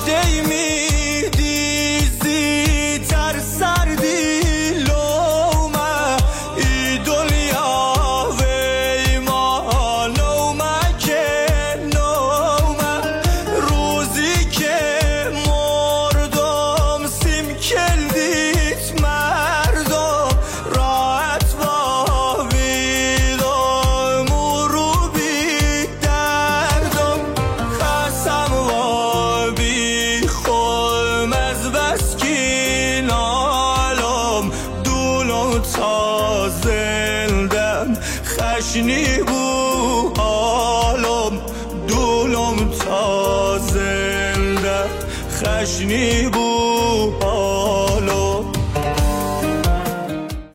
اشتی میدیزی تر سردی لومه ای دنیا وی ما نومه که نومه روزی که مردم سیم کلدیت مردم راحت با ویدم رو بی دردم خسم و بی خولم از بس کی نالم دولم تا زندم خشنی بو حالم دولم تا زندم خشنی بو حالم